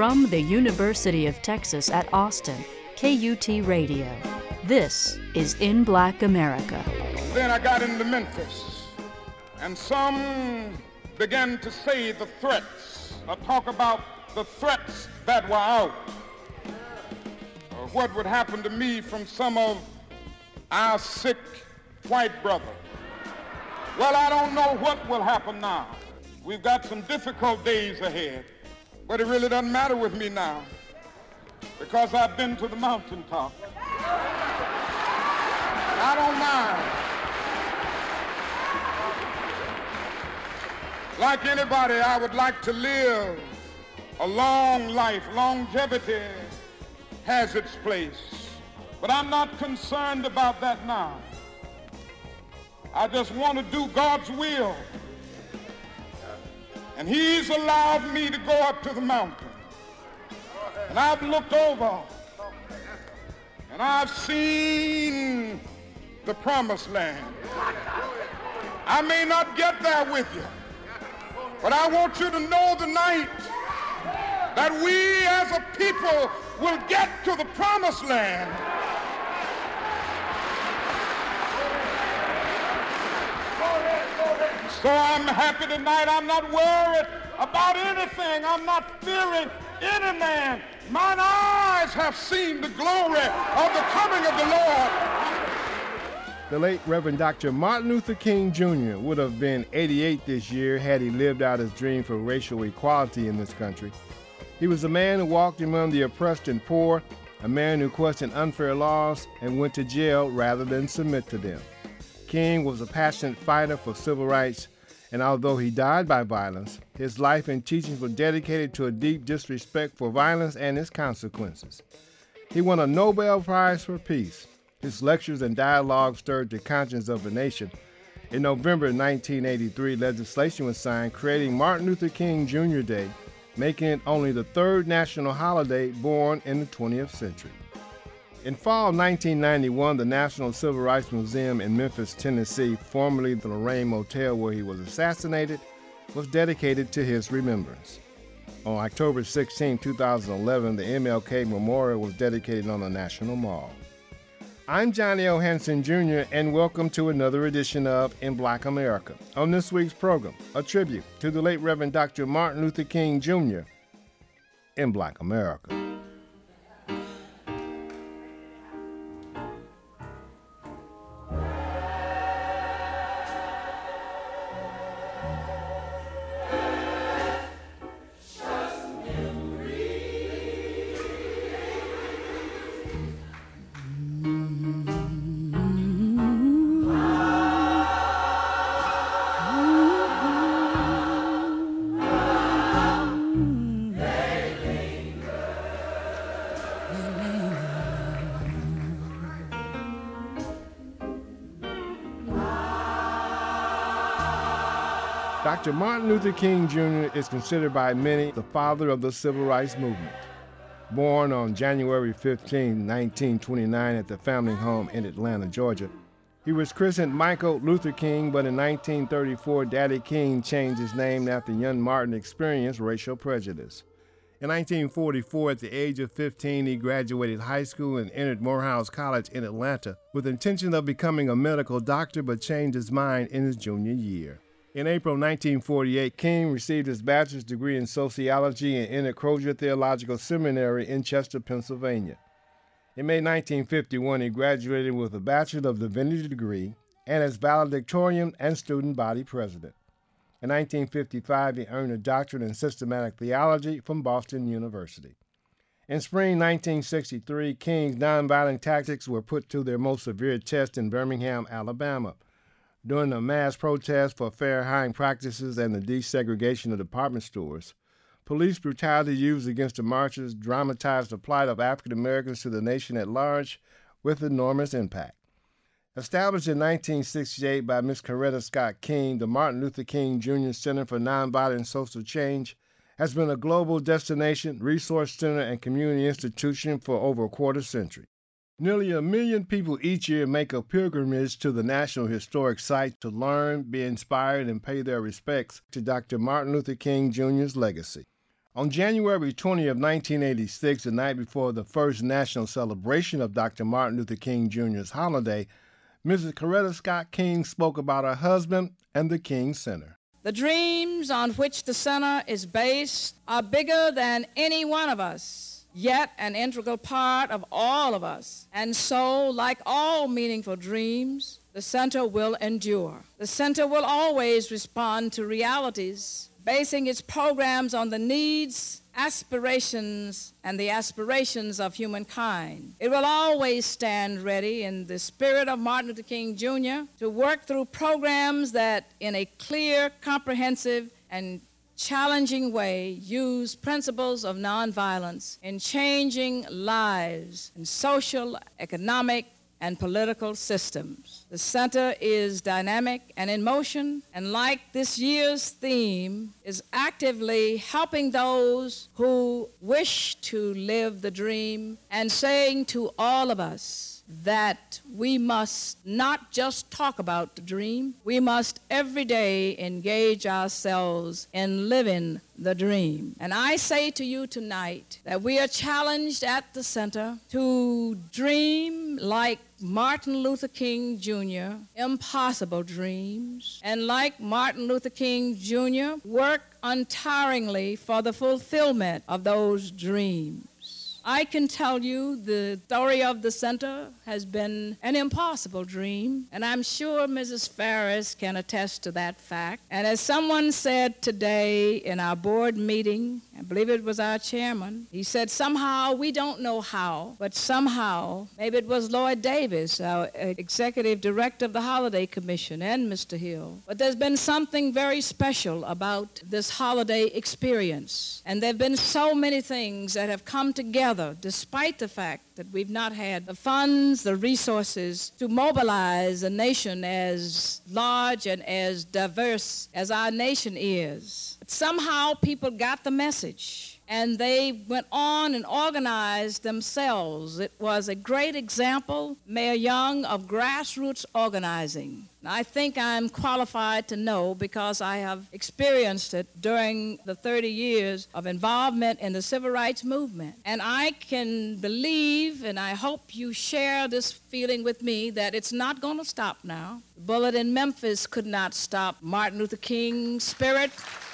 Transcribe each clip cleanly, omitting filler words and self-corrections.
From the University of Texas at Austin, KUT Radio. This is In Black America. Then I got into Memphis, and some began to say the threats, or talk about the threats that were out, or what would happen to me from some of our sick white brothers. Well, I don't know what will happen now. We've got some difficult days ahead, but it really doesn't matter with me now because I've been to the mountaintop. I don't mind. Like anybody, I would like to live a long life. Longevity has its place, but I'm not concerned about that now. I just want to do God's will. And He's allowed me to go up to the mountain. And I've looked over and I've seen the promised land. I may not get there with you, but I want you to know tonight that we as a people will get to the promised land. So I'm happy tonight. I'm not worried about anything. I'm not fearing any man. Mine eyes have seen the glory of the coming of the Lord. The late Reverend Dr. Martin Luther King Jr. would have been 88 this year had he lived out his dream for racial equality in this country. He was a man who walked among the oppressed and poor, a man who questioned unfair laws and went to jail rather than submit to them. King was a passionate fighter for civil rights, and although he died by violence, his life and teachings were dedicated to a deep disrespect for violence and its consequences. He won a Nobel Prize for Peace. His lectures and dialogues stirred the conscience of the nation. In November 1983, legislation was signed creating Martin Luther King Jr. Day, making it only the third national holiday born in the 20th century. In fall 1991, the National Civil Rights Museum in Memphis, Tennessee, formerly the Lorraine Motel where he was assassinated, was dedicated to his remembrance. On October 16, 2011, the MLK Memorial was dedicated on the National Mall. I'm Johnny O. Hanson Jr., and welcome to another edition of In Black America. On this week's program, a tribute to the late Reverend Dr. Martin Luther King Jr. in Black America. Dr. Martin Luther King Jr. is considered by many the father of the civil rights movement. Born on January 15, 1929 at the family home in Atlanta, Georgia, he was christened Michael Luther King, but in 1934, Daddy King changed his name after young Martin experienced racial prejudice. In 1944, at the age of 15, he graduated high school and entered Morehouse College in Atlanta with the intention of becoming a medical doctor, but changed his mind in his junior year. In April 1948, King received his bachelor's degree in sociology and entered Crozer Theological Seminary in Chester, Pennsylvania. In May 1951, he graduated with a Bachelor of Divinity degree and as valedictorian and student body president. In 1955, he earned a doctorate in systematic theology from Boston University. In spring 1963, King's nonviolent tactics were put to their most severe test in Birmingham, Alabama. During a mass protest for fair hiring practices and the desegregation of department stores, police brutality used against the marchers dramatized the plight of African Americans to the nation at large with enormous impact. Established in 1968 by Ms. Coretta Scott King, the Martin Luther King Jr. Center for Nonviolent Social Change has been a global destination, resource center, and community institution for over a quarter century. Nearly 1 million people each year make a pilgrimage to the National Historic Site to learn, be inspired, and pay their respects to Dr. Martin Luther King Jr.'s legacy. On January 20 of 1986, the night before the first national celebration of Dr. Martin Luther King Jr.'s holiday, Mrs. Coretta Scott King spoke about her husband and the King Center. The dreams on which the center is based are bigger than any one of us, yet an integral part of all of us. And so, like all meaningful dreams, the center will endure. The center will always respond to realities, basing its programs on the needs, aspirations, and the aspirations of humankind. It will always stand ready in the spirit of Martin Luther King Jr. to work through programs that, in a clear, comprehensive, and challenging way, use principles of nonviolence in changing lives in social, economic, and political systems. The center is dynamic and in motion, and like this year's theme, is actively helping those who wish to live the dream and saying to all of us that we must not just talk about the dream, we must every day engage ourselves in living the dream. And I say to you tonight that we are challenged at the center to dream like Martin Luther King Jr., impossible dreams, and like Martin Luther King Jr., work untiringly for the fulfillment of those dreams. I can tell you the story of the center has been an impossible dream, and I'm sure Mrs. Ferris can attest to that fact. And as someone said today in our board meeting, I believe it was our chairman, he said, somehow, we don't know how, but somehow, maybe it was Lloyd Davis, our executive director of the Holiday Commission, and Mr. Hill, but there's been something very special about this holiday experience. And there have been so many things that have come together despite the fact that we've not had the funds, the resources to mobilize a nation as large and as diverse as our nation is. But somehow people got the message, and they went on and organized themselves. It was a great example, Mayor Young, of grassroots organizing. I think I'm qualified to know because I have experienced it during the 30 years of involvement in the civil rights movement. And I can believe, and I hope you share this feeling with me, that it's not going to stop now. The bullet in Memphis could not stop Martin Luther King's spirit.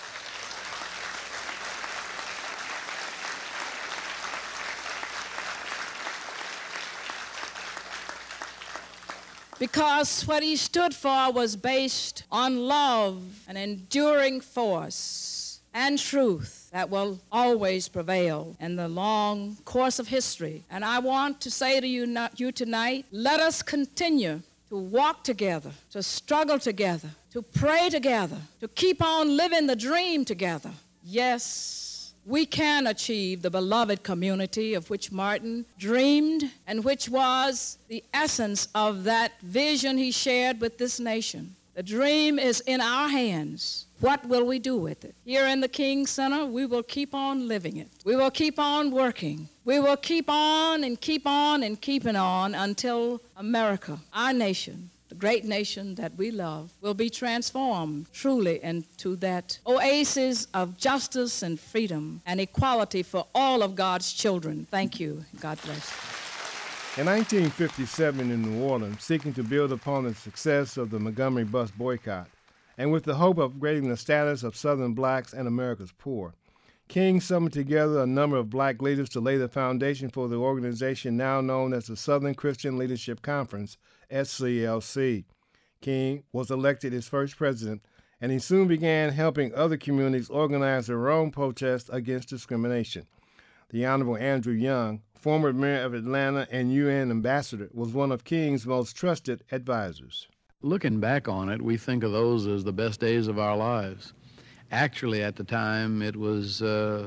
Because what he stood for was based on love, an enduring force, and truth that will always prevail in the long course of history. And I want to say to you tonight, let us continue to walk together, to struggle together, to pray together, to keep on living the dream together. Yes, we can achieve the beloved community of which Martin dreamed and which was the essence of that vision he shared with this nation. The dream is in our hands. What will we do with it? Here in the King Center, we will keep on living it. We will keep on working. We will keep on and keep on and keeping on until America, our nation, the great nation that we love, will be transformed truly into that oasis of justice and freedom and equality for all of God's children. Thank you. God bless. In 1957 in New Orleans, seeking to build upon the success of the Montgomery bus boycott, and with the hope of upgrading the status of Southern blacks and America's poor, King summoned together a number of black leaders to lay the foundation for the organization now known as the Southern Christian Leadership Conference, SCLC. King was elected his first president, and he soon began helping other communities organize their own protests against discrimination. The Honorable Andrew Young, former mayor of Atlanta and UN ambassador, was one of King's most trusted advisors. Looking back on it, we think of those as the best days of our lives. Actually, at the time, it was,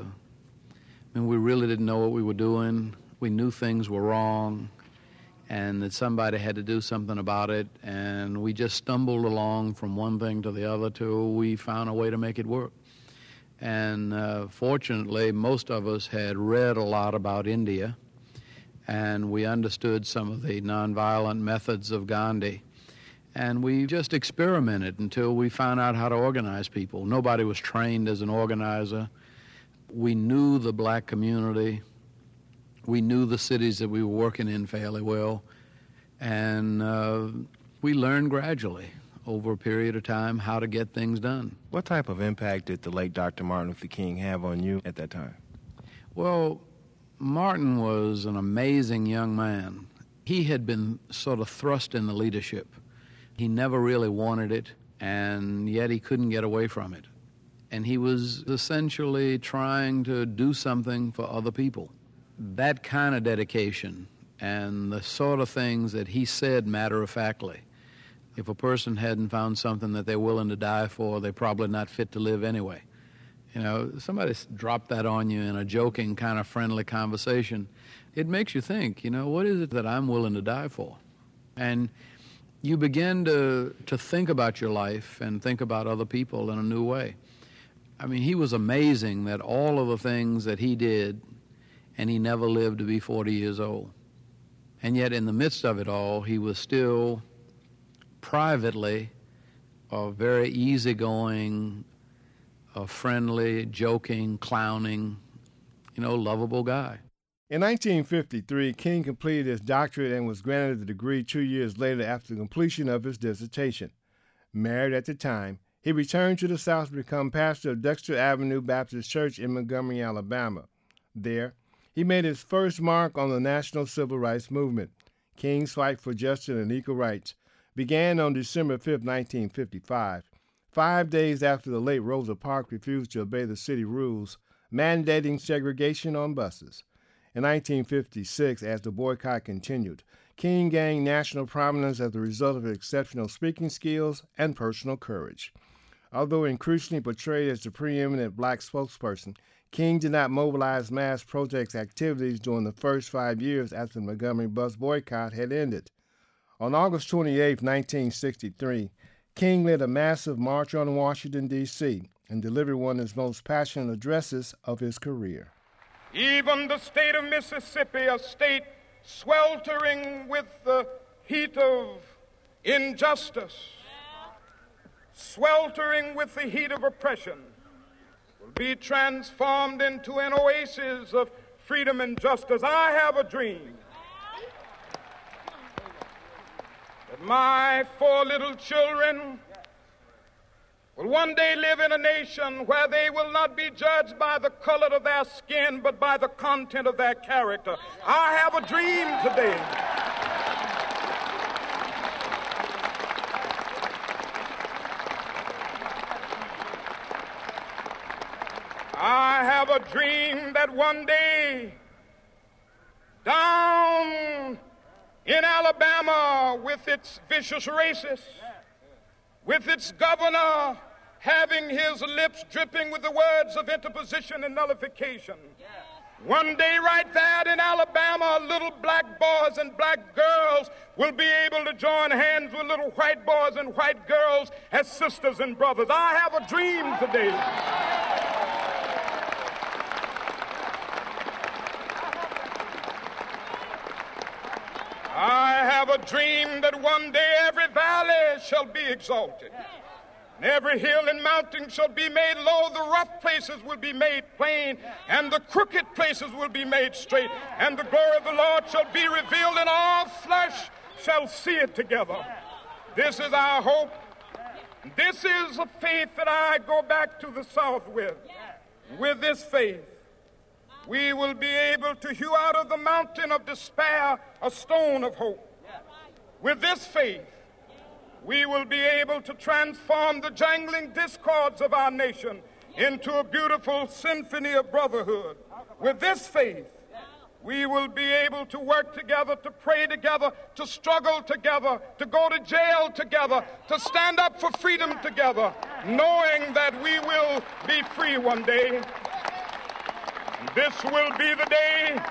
we really didn't know what we were doing. We knew things were wrong and that somebody had to do something about it, and we just stumbled along from one thing to the other till we found a way to make it work. And fortunately, most of us had read a lot about India, and we understood some of the nonviolent methods of Gandhi. And we just experimented until we found out how to organize people. Nobody was trained as an organizer. We knew the black community. We knew the cities that we were working in fairly well. And we learned gradually over a period of time how to get things done. What type of impact did the late Dr. Martin Luther King have on you at that time? Well, Martin was an amazing young man. He had been sort of thrust in the leadership. He never really wanted it, and yet he couldn't get away from it. And he was essentially trying to do something for other people. That kind of dedication and the sort of things that he said matter-of-factly. If a person hadn't found something that they're willing to die for, they're probably not fit to live anyway. You know, somebody dropped that on you in a joking kind of friendly conversation. It makes you think, you know, what is it that I'm willing to die for? And you begin to think about your life and think about other people in a new way. I mean, he was amazing that all of the things that he did, and he never lived to be 40 years old. And yet in the midst of it all, he was still privately a very easygoing, a friendly, joking, clowning, you know, lovable guy. In 1953, King completed his doctorate and was granted the degree 2 years later after the completion of his dissertation. Married at the time, he returned to the South to become pastor of Dexter Avenue Baptist Church in Montgomery, Alabama. There, he made his first mark on the national civil rights movement. King's fight for justice and equal rights began on December 5, 1955, 5 days after the late Rosa Parks refused to obey the city rules mandating segregation on buses. In 1956, as the boycott continued, King gained national prominence as a result of his exceptional speaking skills and personal courage. Although increasingly portrayed as the preeminent black spokesperson, King did not mobilize mass protest activities during the first 5 years after the Montgomery bus boycott had ended. On August 28, 1963, King led a massive march on Washington, D.C., and delivered one of his most passionate addresses of his career. Even the state of Mississippi, a state sweltering with the heat of injustice, sweltering with the heat of oppression, will be transformed into an oasis of freedom and justice. I have a dream that my 4 little children will one day live in a nation where they will not be judged by the color of their skin, but by the content of their character. I have a dream today. I have a dream that one day down in Alabama, with its vicious racists, with its governor having his lips dripping with the words of interposition and nullification. One day right there in Alabama, little black boys and black girls will be able to join hands with little white boys and white girls as sisters and brothers. I have a dream today. I have a dream that one day every valley shall be exalted, and every hill and mountain shall be made low. The rough places will be made plain, and the crooked places will be made straight, and the glory of the Lord shall be revealed, and all flesh shall see it together. This is our hope. This is a faith that I go back to the South with. With this faith, we will be able to hew out of the mountain of despair a stone of hope. With this faith, we will be able to transform the jangling discords of our nation into a beautiful symphony of brotherhood. With this faith, we will be able to work together, to pray together, to struggle together, to go to jail together, to stand up for freedom together, knowing that we will be free one day. This will be the day.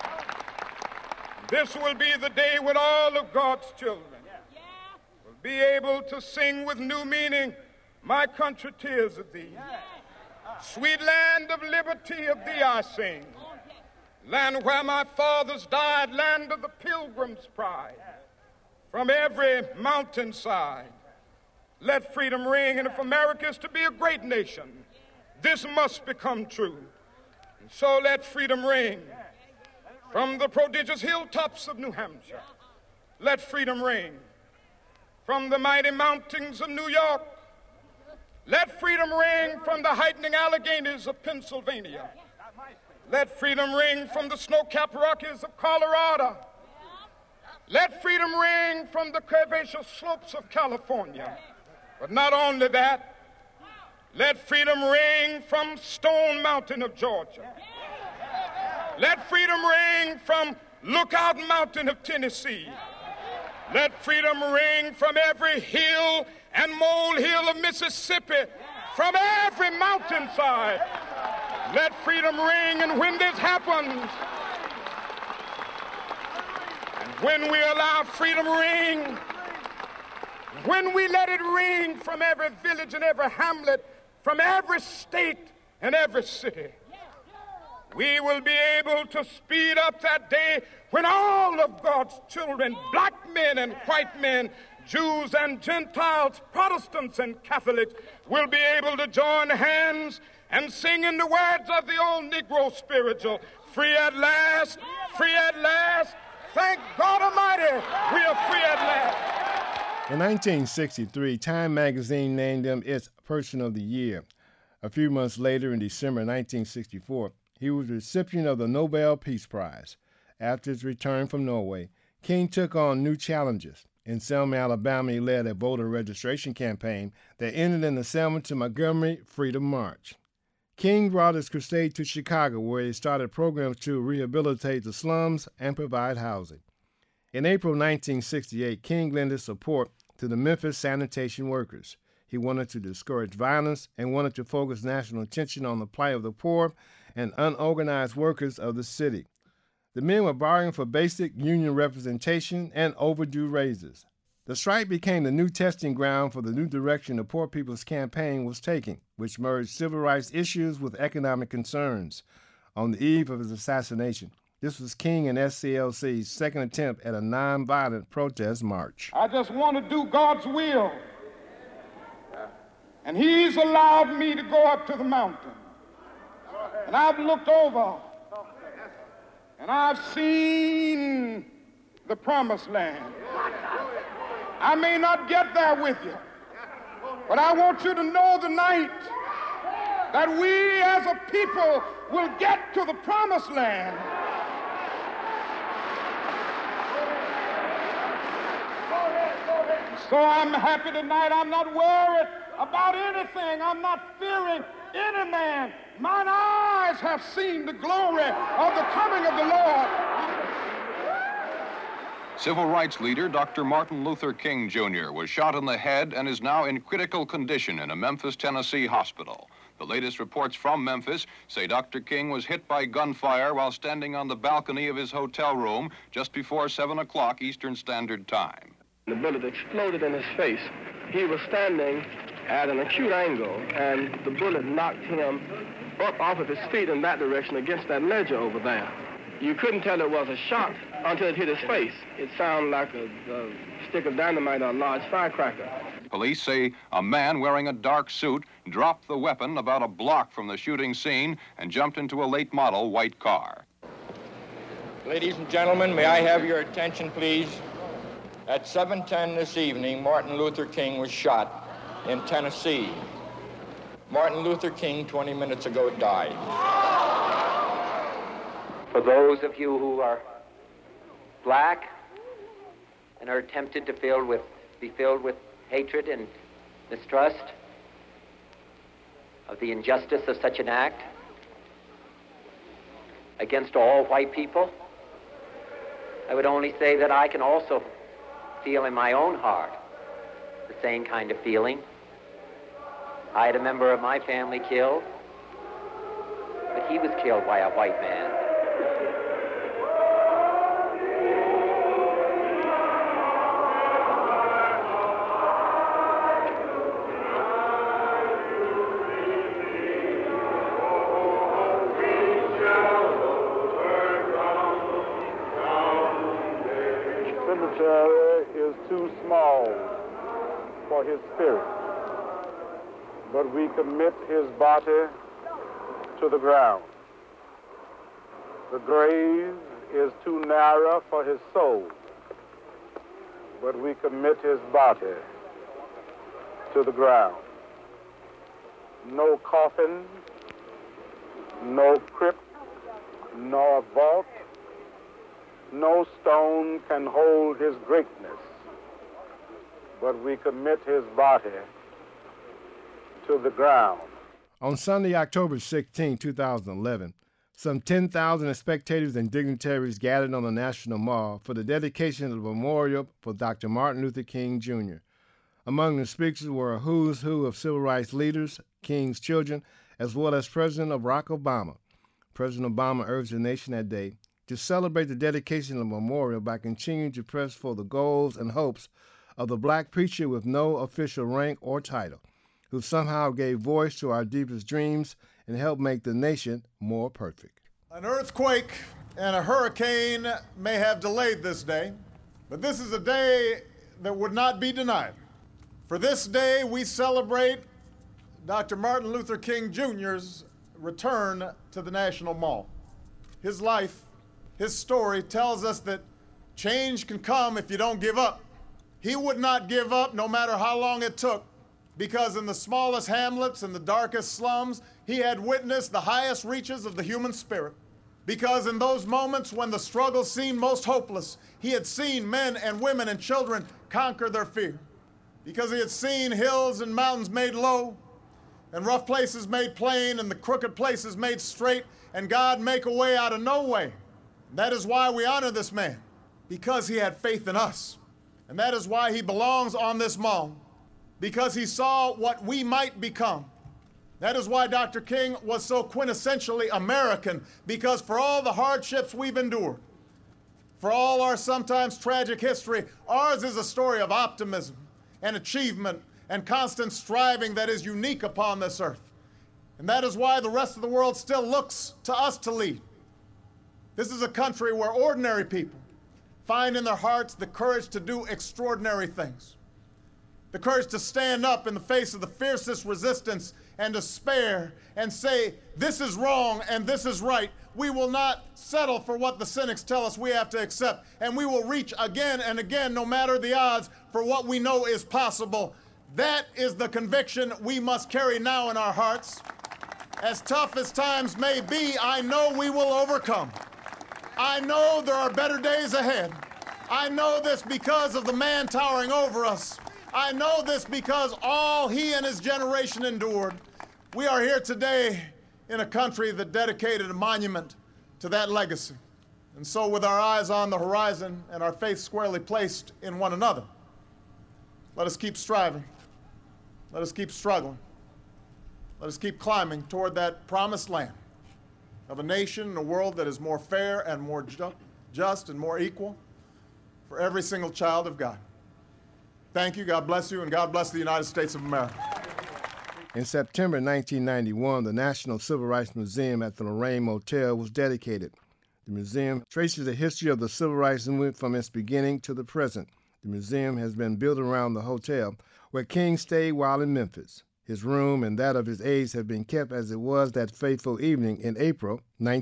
This will be the day when all of God's children will be able to sing with new meaning, "My country, tears of thee. Sweet land of liberty, of thee I sing. Land where my fathers died, land of the pilgrim's pride. From every mountainside, let freedom ring. And if America is to be a great nation, this must become true. And so let freedom ring from the prodigious hilltops of New Hampshire. Let freedom ring from the mighty mountains of New York. Let freedom ring from the heightening Alleghenies of Pennsylvania. Let freedom ring from the snow-capped Rockies of Colorado. Let freedom ring from the curvaceous slopes of California. But not only that, let freedom ring from Stone Mountain of Georgia. Let freedom ring from Lookout Mountain of Tennessee. Let freedom ring from every hill and molehill of Mississippi, from every mountainside. Let freedom ring, and when this happens, and when we allow freedom ring, when we let it ring from every village and every hamlet, from every state and every city, we will be able to speed up that day when all of God's children, black men and white men, Jews and Gentiles, Protestants and Catholics, will be able to join hands and sing in the words of the old Negro spiritual, free at last, thank God Almighty, we are free at last. In 1963, Time magazine named him its Person of the Year. A few months later, in December 1964, he was the recipient of the Nobel Peace Prize. After his return from Norway, King took on new challenges. In Selma, Alabama, he led a voter registration campaign that ended in the Selma to Montgomery Freedom March. King brought his crusade to Chicago, where he started programs to rehabilitate the slums and provide housing. In April 1968, King lent his support to the Memphis sanitation workers. He wanted to discourage violence and wanted to focus national attention on the plight of the poor and unorganized workers of the city. The men were bargaining for basic union representation and overdue raises. The strike became the new testing ground for the new direction the Poor People's Campaign was taking, which merged civil rights issues with economic concerns. On the eve of his assassination, this was King and SCLC's second attempt at a nonviolent protest march. I just want to do God's will. And he's allowed me to go up to the mountain. And I've looked over, and I've seen the promised land. I may not get there with you, but I want you to know tonight that we as a people will get to the promised land. So I'm happy tonight. I'm not worried about anything. I'm not fearing any man. Mine eyes have seen the glory of the coming of the Lord. Civil rights leader Dr. Martin Luther King Jr. was shot in the head and is now in critical condition in a Memphis, Tennessee hospital. The latest reports from Memphis say Dr. King was hit by gunfire while standing on the balcony of his hotel room just before 7 o'clock Eastern Standard Time. The bullet exploded in his face. He was standing at an acute angle, and the bullet knocked him up off of his feet in that direction against that ledger over there. You couldn't tell it was a shot until it hit his face. It sounded like a stick of dynamite or a large firecracker. Police say a man wearing a dark suit dropped the weapon about a block from the shooting scene and jumped into a late model white car. Ladies and gentlemen, may I have your attention, please? At 7:10 this evening, Martin Luther King was shot in Tennessee. Martin Luther King, 20 minutes ago, died. For those of you who are black and are tempted to be filled with hatred and mistrust of the injustice of such an act against all white people, I would only say that I can also feel in my own heart the same kind of feeling. I had a member of my family killed, but he was killed by a white man. Is too small for his spirit, but we commit his body to the ground. The grave is too narrow for his soul, but we commit his body to the ground. No coffin, no crypt, nor vault, no stone can hold his greatness, but we commit his body to the ground. On Sunday, October 16, 2011, some 10,000 spectators and dignitaries gathered on the National Mall for the dedication of the memorial for Dr. Martin Luther King, Jr. Among the speakers were a who's who of civil rights leaders, King's children, as well as President Barack Obama. President Obama urged the nation that day to celebrate the dedication of the memorial by continuing to press for the goals and hopes of the black preacher with no official rank or title, who somehow gave voice to our deepest dreams and helped make the nation more perfect. An earthquake and a hurricane may have delayed this day, but this is a day that would not be denied. For this day, we celebrate Dr. Martin Luther King Jr.'s return to the National Mall. His life, his story tells us that change can come if you don't give up. He would not give up no matter how long it took, because in the smallest hamlets and the darkest slums, he had witnessed the highest reaches of the human spirit. Because in those moments when the struggle seemed most hopeless, he had seen men and women and children conquer their fear. Because he had seen hills and mountains made low, and rough places made plain, and the crooked places made straight, and God make a way out of no way. And that is why we honor this man, because he had faith in us. And that is why he belongs on this mall, because he saw what we might become. That is why Dr. King was so quintessentially American, because for all the hardships we've endured, for all our sometimes tragic history, ours is a story of optimism and achievement and constant striving that is unique upon this earth. And that is why the rest of the world still looks to us to lead. This is a country where ordinary people find in their hearts the courage to do extraordinary things, the courage to stand up in the face of the fiercest resistance and despair and say, this is wrong and this is right. We will not settle for what the cynics tell us we have to accept, and we will reach again and again, no matter the odds, for what we know is possible. That is the conviction we must carry now in our hearts. As tough as times may be, I know we will overcome. I know there are better days ahead. I know this because of the man towering over us. I know this because all he and his generation endured. We are here today in a country that dedicated a monument to that legacy. And so with our eyes on the horizon and our faith squarely placed in one another, let us keep striving. Let us keep struggling. Let us keep climbing toward that promised land of a nation and a world that is more fair and more just and more equal for every single child of God. Thank you, God bless you, and God bless the United States of America. In September 1991, the National Civil Rights Museum at the Lorraine Motel was dedicated. The museum traces the history of the civil rights movement from its beginning to the present. The museum has been built around the hotel where King stayed while in Memphis. His room and that of his aides have been kept as it was that fateful evening in April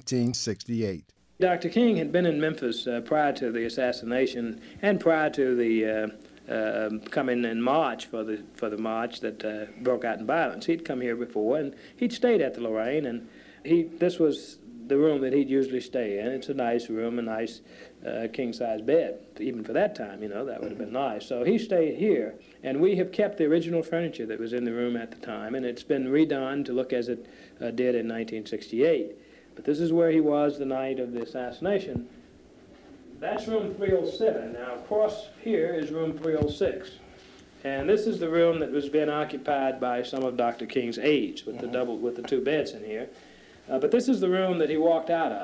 1968. Dr. King had been in Memphis prior to the assassination and prior to the coming in March for the march that broke out in violence. He'd come here before, and he'd stayed at the Lorraine, and this was the room that he'd usually stay in. It's a nice room, a nice king-size bed. Even for that time, that would have been nice. So he stayed here, and we have kept the original furniture that was in the room at the time, and it's been redone to look as it did in 1968. But this is where he was the night of the assassination. That's room 307. Now, across here is room 306. And this is the room that was being occupied by some of Dr. King's aides with the two beds in here. But this is the room that he walked out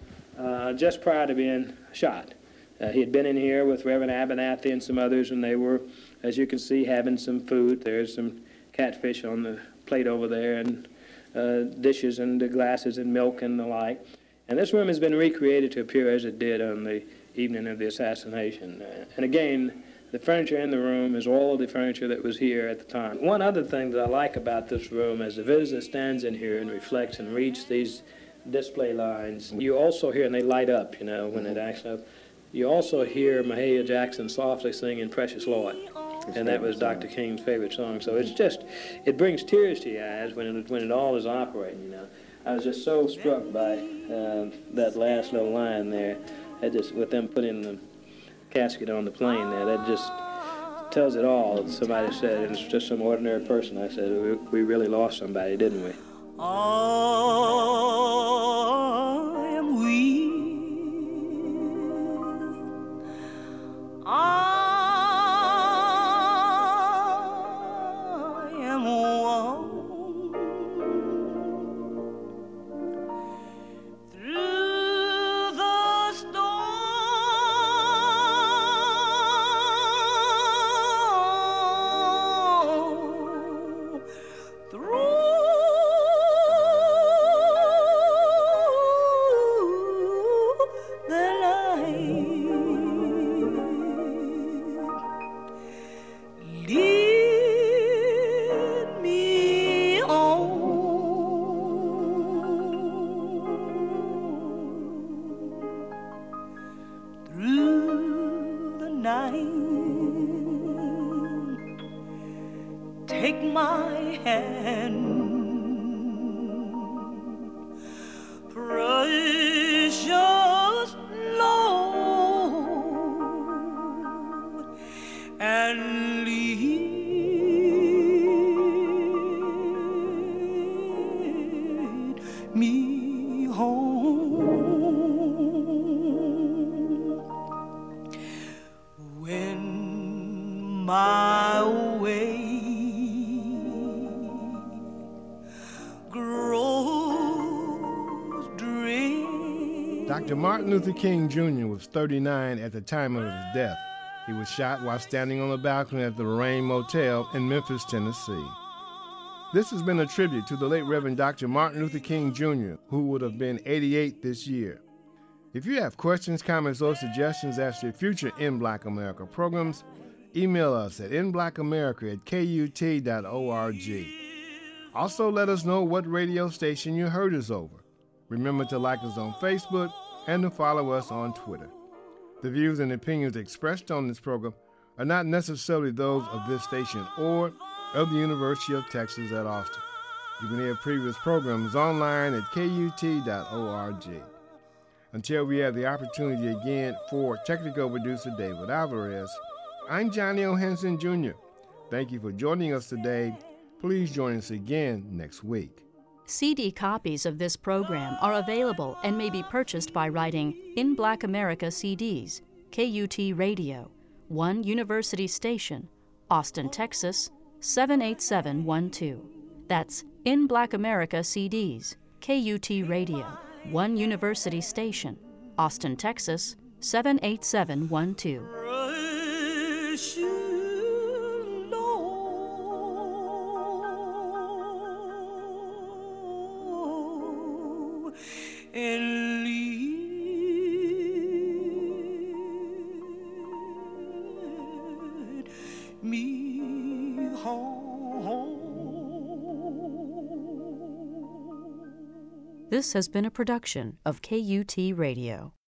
of just prior to being shot. He had been in here with Reverend Abernathy and some others, and they were, as you can see, having some food. There's some catfish on the plate over there, and dishes and glasses and milk and the like. And this room has been recreated to appear as it did on the evening of the assassination. And again, the furniture in the room is all of the furniture that was here at the time. One other thing that I like about this room is the visitor stands in here and reflects and reads these display lines. You also hear, and they light up, you know, when it acts up. You also hear Mahalia Jackson softly singing Precious Lord. And that was Dr. King's favorite song. So it's just, it brings tears to your eyes when it all is operating, you know. I was just so struck by that last little line there. With them putting the casket on the plane there, that just tells it all. Somebody said, it's just some ordinary person. I said, we really lost somebody, didn't we? I am weak. I am one. Through the storm, through the night, lead me on through the night. Take my hand, precious Lord, and lead me home. When my way grows drear. Dr. Martin Luther King Jr. was 39 at the time of his death. He was shot while standing on the balcony at the Lorraine Motel in Memphis, Tennessee. This has been a tribute to the late Reverend Dr. Martin Luther King Jr., who would have been 88 this year. If you have questions, comments, or suggestions as to future In Black America programs, email us at inblackamerica@kut.org. Also, let us know what radio station you heard us over. Remember to like us on Facebook and to follow us on Twitter. The views and opinions expressed on this program are not necessarily those of this station or of the University of Texas at Austin. You can hear previous programs online at kut.org. Until we have the opportunity again, for technical producer David Alvarez, I'm Johnny O. Henson Jr. Thank you for joining us today. Please join us again next week. CD copies of this program are available and may be purchased by writing In Black America CDs, KUT Radio, 1 University Station, Austin, Texas, 78712. That's In Black America CDs, KUT Radio, 1 University Station, Austin, Texas, 78712. Precious Lord, and lead me home. This has been a production of KUT Radio.